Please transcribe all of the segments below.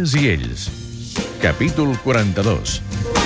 Elles i ells. Capítol 42.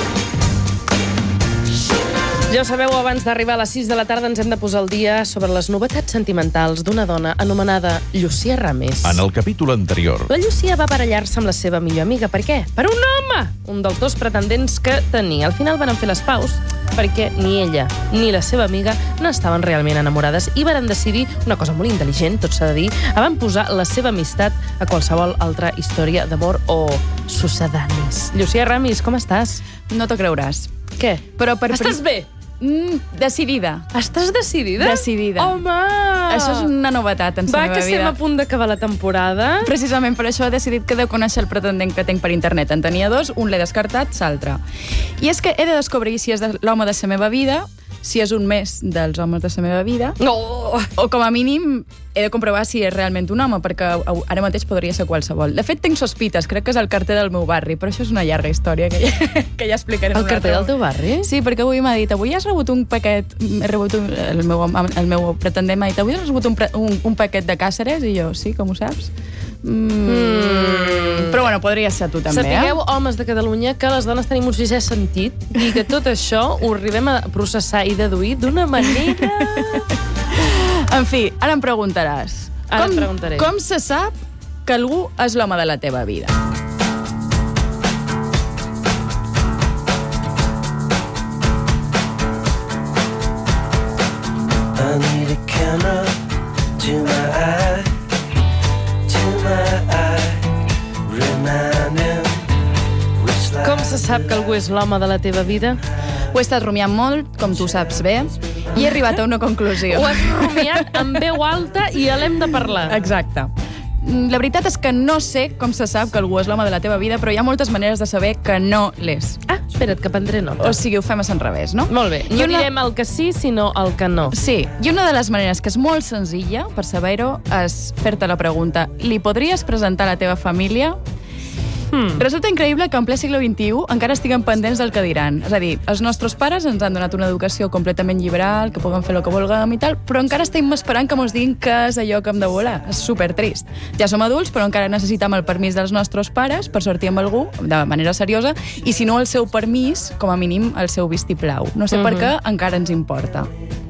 Ja ho sabeu, abans d'arribar a les 6 de la tarda ens hem de posar al dia sobre les novetats sentimentals d'una dona anomenada Llucia Ramis. En el capítol anterior, La Llucia va barallar-se amb la seva millor amiga. Per què? Per un home! Un dels dos pretendents que tenia. Al final van fer les paus perquè ni ella ni la seva amiga no estaven realment enamorades i van decidir una cosa molt intel·ligent, tot s'ha de dir, van posar la seva amistat a qualsevol altra història d'amor o sucedanis. Llucia Ramis, com estàs? No t'ho creuràs. Què? Però Estàs bé? Decidida. Estàs decidida? Decidida. Home! Això és una novetat en la meva vida. Va, que estem a punt d'acabar la temporada. Precisament per això he decidit que deu conèixer el pretendent que tinc per internet. En tenia dos, un l'he descartat, l'altre. I és que he de descobrir si és l'home de la meva vida, si és un més dels homes de la meva vida, o com a mínim he de comprovar si és realment un home, perquè ara mateix podria ser qualsevol. De fet, tinc sospites, crec que és el carter del meu barri, però això és una llarga història que ja explicaré. El carter del teu barri? Sí, perquè avui m'ha dit, avui has rebut un paquet, el meu pretendent m'ha dit, avui has rebut un paquet de Càceres? I jo, sí, com ho saps? Però bueno, podria ser tu també. Sapigueu, homes de Catalunya, que les dones tenim un sisè sentit i que tot això ho arribem a processar i deduir d'una manera... En fi, ara em preguntaràs. Ara em preguntaré. Com se sap que algú és l'home de la teva vida? I need a camera to my eye, reminding which light. Com se sap que algú és l'home de la teva vida? Ho he estat rumiant molt, com tu saps bé, i he arribat a una conclusió. Ho has rumiat amb veu alta i l'hem de parlar. Exacte. La veritat és que no sé com se sap que algú és l'home de la teva vida, però hi ha moltes maneres de saber que no l'és. Ah, espera't, que prendré nota. O sigui, ho fem a l'enrevés, no? Molt bé. No direm el que sí, sinó el que no. Sí, i una de les maneres que és molt senzilla per saber-ho és fer-te la pregunta: li podries presentar a la teva família? Resulta increïble que en ple segle XXI encara estiguem pendents del que diran. És a dir, els nostres pares ens han donat una educació completament liberal, que puguem fer el que vulguem i tal, però encara estem esperant que ens diguin què és allò que hem de voler. És supertrist. Ja som adults, però encara necessitem el permís dels nostres pares per sortir amb algú de manera seriosa, i si no el seu permís, com a mínim el seu vistiplau. No sé per què encara ens importa.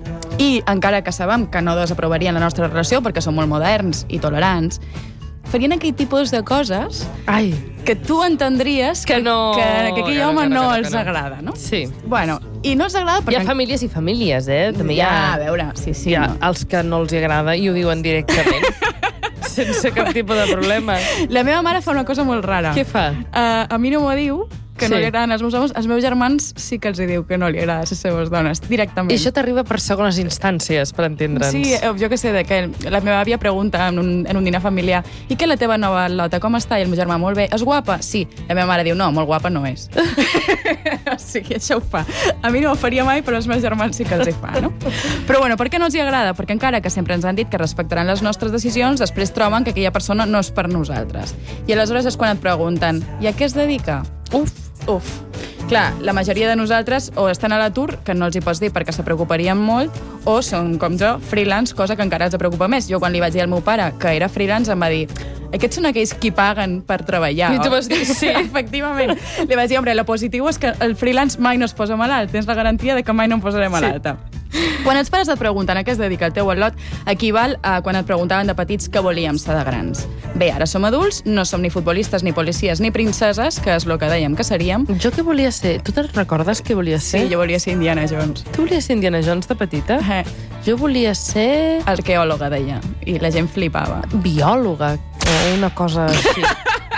I encara que sabem que no desaprovarien la nostra relació perquè som molt moderns i tolerants, farien aquell tipus de coses que tu entendries que aquell home no els agrada, no? Sí. Bueno, i no els agrada perquè... Hi ha famílies i famílies, També hi ha... a veure, sí. Hi ha els que no els agrada i ho diuen directament. Sense cap tipus de problema. La meva mare fa una cosa molt rara. Què fa? A mi no m'ho diu, que no li agraden els meus homes. Els meus germans sí que els diu que no li agraden les seves dones, directament. I això t'arriba per segones instàncies, per entendre'ns. Sí, jo què sé, que la meva àvia pregunta en un dinar familiar: i què la teva nova lota, com està? I el meu germà: molt bé. És guapa? Sí. La meva mare diu: no, molt guapa no és. O sigui, això ho fa. A mi no ho faria mai, però els meus germans sí que els hi fa, no? Però bueno, per què no els hi agrada? Perquè encara que sempre ens han dit que respectaran les nostres decisions, després troben que aquella persona no és per nosaltres. I aleshores és quan et pregunten: i a què es dedica? Uf. Clar, la majoria de nosaltres o estan a l'atur, que no els hi pots dir perquè se preocuparien molt, o són, com jo, freelance, cosa que encara els preocupa més. Jo, quan li vaig dir al meu pare que era freelance, em va dir: aquests són aquells qui paguen per treballar. I tu vas dir, sí. Efectivament. Li vaig dir: hombre, lo positiu és que el freelance mai no es posa malalt. Tens la garantia de que mai no em posaré malalta. Quan els pares et pregunten a què es dedica el teu al·lot, equival a quan et preguntaven de petits què volíem ser de grans. Bé, ara som adults, no som ni futbolistes, ni policies, ni princeses, que és el que dèiem que seríem. Jo què volia ser? Tu te'n recordes què volia ser? Sí, jo volia ser Indiana Jones. Tu volies ser Indiana Jones de petita? Jo volia ser... arqueòloga, deia, i la gent flipava. Biòloga, o una cosa així.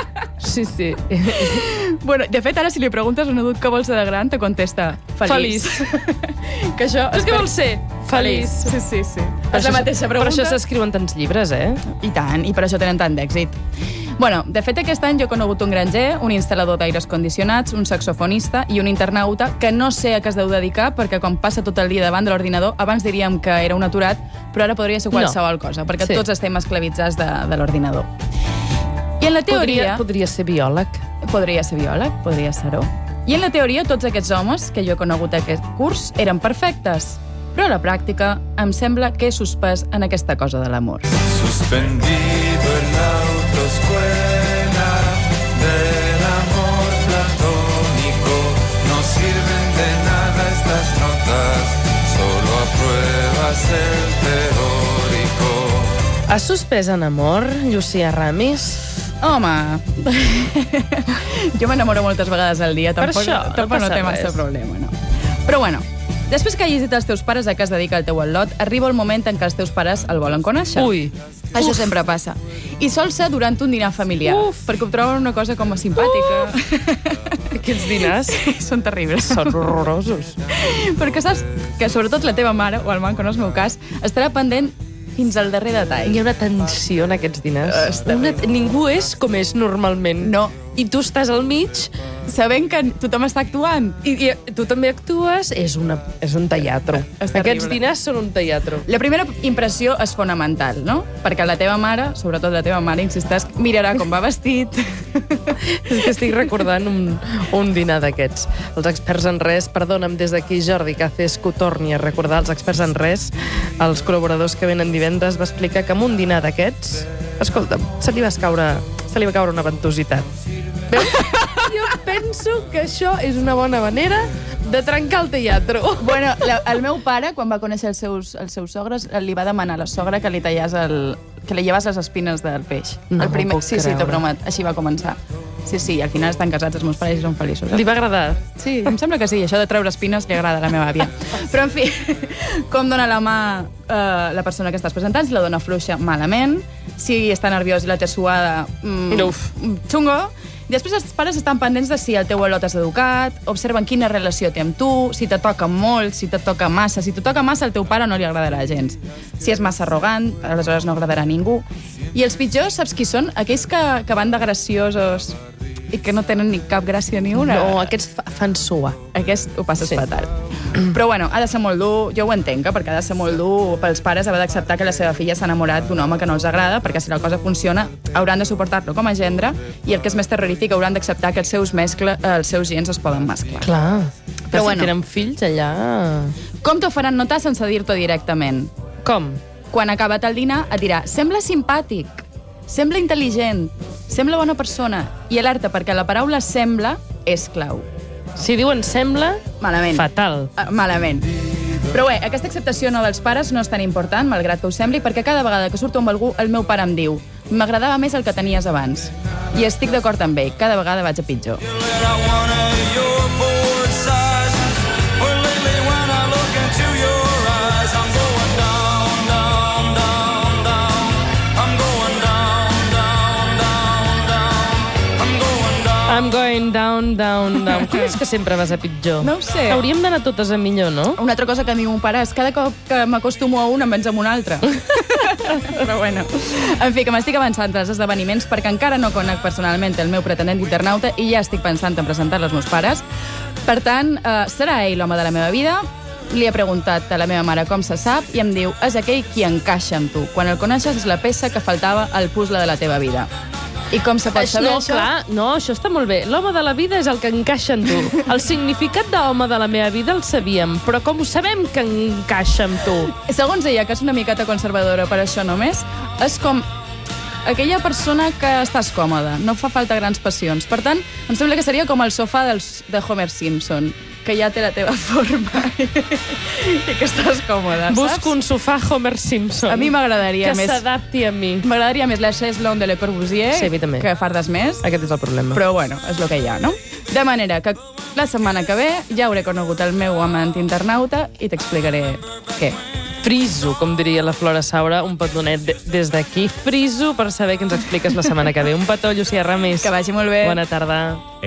Sí. Bueno, de fet, ara si li preguntes a un adult què vol ser de gran, te contesta: feliç. Que això és què vol ser? Feliç. Sí. És la mateixa pregunta. Per això s'escriuen tants llibres, I tant, i per això tenen tant d'èxit. Bueno, de fet, aquest any jo he conegut un granger, un instal·lador d'aires condicionats, un saxofonista i un internauta que no sé a què es deu dedicar, perquè quan passa tot el dia davant de l'ordinador, abans diríem que era un aturat, però ara podria ser qualsevol cosa, perquè tots estem esclavitzats de l'ordinador. I en la teoria... Podria ser biòleg. Podria ser-ho. I en la teoria, tots aquests homes que jo he conegut aquest curs eren perfectes. Però a la pràctica em sembla que he suspès en aquesta cosa de l'amor. Suspendido en la autoescuela de el amor platónico. No sirven de nada estas notas, solo apruebas el teórico. Has suspès en amor, Llucia Ramis? Home, jo m'enamoro moltes vegades al dia, tampoc això, no no passa té massa res. problema, no. Però bueno, després que hagis dit als teus pares a què es dedica el teu al·lot, arriba el moment en què els teus pares el volen conèixer. Ui. Això sempre passa. I sol ser durant un dinar familiar, perquè ho troben una cosa com a simpàtica. Aquests dinars Són terribles. són horrorosos. Perquè saps que sobretot la teva mare, o el manco, no és el meu cas, estarà pendent fins al darrer detall. Hi ha una tensió en aquests dinars. Està bé. Ningú és com és normalment. No. I tu estàs al mig Sabent que tothom està actuant. i tu també actues. És un teatre. És Aquests terrible. dinars són un teatre. La primera impressió és fonamental, no? Perquè la teva mare, sobretot la teva mare, insisteix, mirarà com va vestit. És que estic recordant un dinar d'aquests. Els experts en res, perdona'm des d'aquí, Jordi Cacesco, torni a recordar els experts en res, els col·laboradors que venen divendres, va explicar que en un dinar d'aquests, escolta'm, se li va caure una ventositat. Veus? Jo penso que això és una bona manera de trencar el teatre. Bueno, el meu pare, quan va conèixer els seus sogres, li va demanar a la sogra que li tallés que li llevas les espines del peix. No El primer... m'ho puc Sí, creure. t'ho promet. Així va començar. Sí, al final estan casats els meus pares i són feliços. Li va agradar? Sí, em sembla que sí. Això de treure espines li agrada a la meva àvia. Però, en fi, com dona la mà la persona que estàs presentant? Si la dona fluixa, malament. Si està nerviós i la té suada, xungo. Després els pares estan pendents de si el teu al·lot és educat, observen quina relació té amb tu, si te toca molt, si te toca massa. Si te toca massa, al teu pare no li agradarà gens. Si és massa arrogant, aleshores no agradarà a ningú. I els pitjors, saps qui són? Aquells que van de graciosos i que no tenen ni cap gràcia ni una. No, aquests fan suar. Aquest ho passes fatal. Però bueno, ha de ser molt dur, jo ho entenc, perquè ha de ser molt dur pels pares haver d'acceptar que la seva filla s'ha enamorat d'un home que no els agrada, perquè si la cosa funciona hauran de suportar-lo com a gendre i el que és més terrorífic, hauran d'acceptar que els seus gens es poden mesclar. Clar. Però Però si bueno. tenen fills allà... Com t'ho faran notar sense dir-t'ho directament? Com? Quan ha acabat el dinar et dirà sembla simpàtic, sembla intel·ligent, sembla bona persona, i alerta perquè la paraula sembla és clau. Si diuen sembla, Malament. fatal. Malament. Però bé, aquesta acceptació no dels pares no és tan important, malgrat que ho sembli, perquè cada vegada que surto amb algú, el meu pare em diu m'agradava més el que tenies abans. I estic d'acord amb ell, cada vegada vaig a pitjor. I'm going down, down, down. Com és que sempre vas a pitjor? No ho sé. Hauríem d'anar totes a millor, no? Una altra cosa que em diu mon pare és cada cop que m'acostumo a un em vens amb un altre. Però bueno. En fi, que m'estic avançant als esdeveniments perquè encara no conec personalment el meu pretendent internauta i ja estic pensant en presentar-lo als meus pares. Per tant, serà ell l'home de la meva vida? Li he preguntat a la meva mare com se sap i em diu és aquell qui encaixa amb tu. Quan el coneixes és la peça que faltava al puzzle de la teva vida. I com se pot saber això? Clar, no, això està molt bé. L'home de la vida és el que encaixa en tu. El significat d'home de la meva vida el sabíem, però com ho sabem que encaixa amb tu? Segons ella, que és una miqueta conservadora per això només, és com aquella persona que estàs còmoda, no fa falta grans passions. Per tant, em sembla que seria com el sofà de Homer Simpson, que ja té la teva forma i que estàs còmoda, saps? Busco un sofà Homer Simpson. A mi m'agradaria que més... s'adapti a mi. M'agradaria més la chaise longue de Le Corbusier, Sí, a mi també. que fardes més. Aquest és el problema. Però bueno, és el que hi ha, no? De manera que la setmana que ve ja hauré conegut el meu amant internauta i t'explicaré què. Friso, com diria la Flora Saura, un petonet des d'aquí. Friso per saber què ens expliques la setmana que ve. Un petó, Llucia Ramis. Que vagi molt bé. Bona tarda.